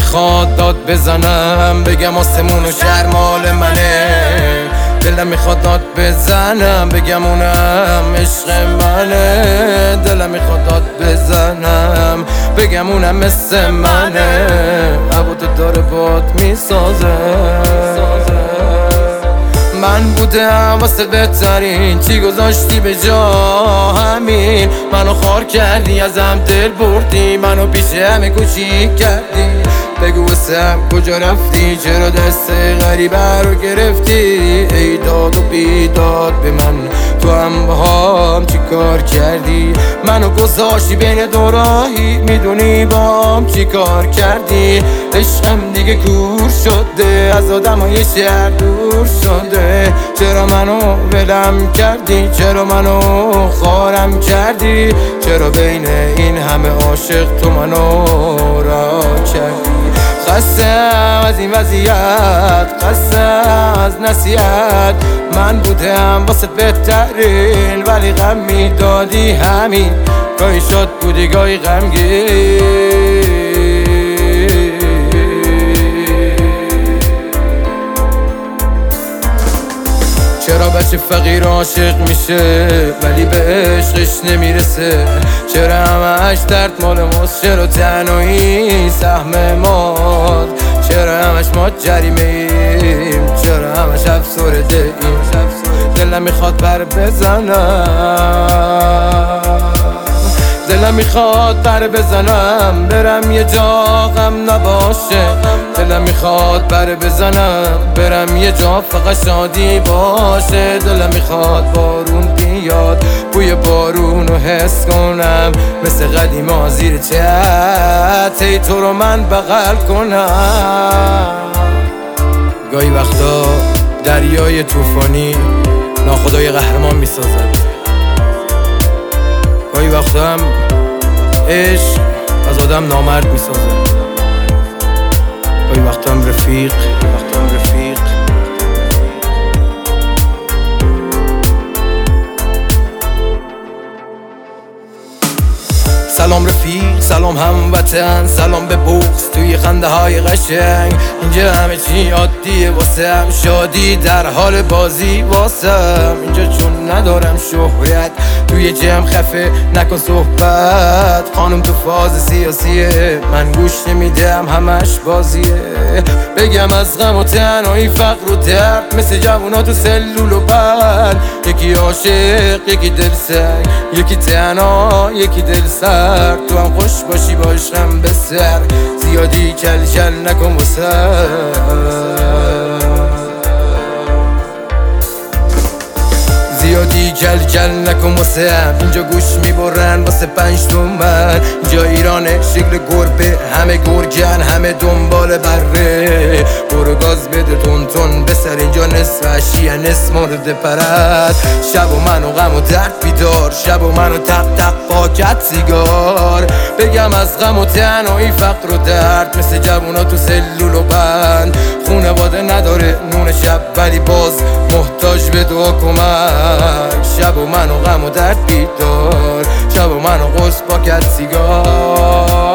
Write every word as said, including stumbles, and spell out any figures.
میخواد داد بزنم بگم آسمون و شهر مال منه، دلم میخواد داد بزنم بگم اونم عشق منه، دلم میخواد داد بزنم بگم اونم مثل منه، هوا تو داره باد میسازه. من بودم واسه بهترین، چی گذاشتی به جا همین؟ منو خار کردی ازم دل بردی، منو پیش همه کوچیک کردی. بگو واسم کجا رفتی، چرا دست غریبه رو گرفتی؟ ای داد و بیداد به من، تو هم با هم چی کار کردی؟ منو گذاشتی بین دو راهی، میدونی با هم چی کار کردی؟ عشقم دیگه کور شده، از آدمای شهر دور شده. چرا منو ولم کردی، چرا منو خارم کردی؟ چرا بین این همه عاشق تو منو را کردی؟ خستم از این وضعیت، خستم از نصیحت. من بودم واسه بهترین، ولی غم میدادی همین. گاهی شاد بودی گاهی غمگین. چرا بچه فقیر عاشق میشه ولی به عشقش نمیرسه؟ چرا همش درد مال ماست؟ چرا تنهایی سهم ماست؟ چرا همش ما جریمه ایم؟ چرا همش افسرده ایم؟ دلم میخواد بر بزنم، دلم میخواد بر بزنم برم یه جا غم نباشه. دلم میخواد بر بزنم برم یه جا فقط شادی باشه. دلم میخواد بارون بیاد بوی بارون رو حس کنم، مثل قدیما زیر چت ای تو رو من بغل کنم. گاهی وقتا دریای طوفانی ناخدای قهرمان میسازد، گاهی وقتا هم عشق از آدم نامرد میسازه، گاهی وقتا هم رفیق، گاهی وقتا هم رفیق. سلام رفیق، سلام هموطن، سلام به بغض توی خنده های قشنگ. اینجا همه چی عادیه واسم، شادی در حال بازی واسم. اینجا چون ندارم شهرت توی جمع خفه نکن صحبت. خانم تو فاز سیاسیه من گوش نمیدم همش بازیه. بگم از غم و تنهایی فقر و درد، مثل جوونا تو سلول و بند. یکی عاشق یکی دل سنگ، یکی تنها یکی دل سر. تو هم خوش باشی با عشقم به سر، زیادی کل کل نکن واسه. زیادی کل کل نکن واسه هم. اینجا گوش میبرن واسه پنج تومن. اینجا ایرانه شکل گربه، همه گرگن همه دنبال بره. برو گاز بده تون تون بسر، اینجا نصف عشیه نصف مورد پرد. شب و من و غم و درد بیدار، شب و من و تق تق پاکت سیگار. بگم از غم و تنهایی فقر و درد، مثل جوونا تو سلول و بند. خونواده نداره نون شب ولی باز محتاج به دعا کمک. شب و من و غم و درد بیدار، شب و من و قرص پاکت سیگار.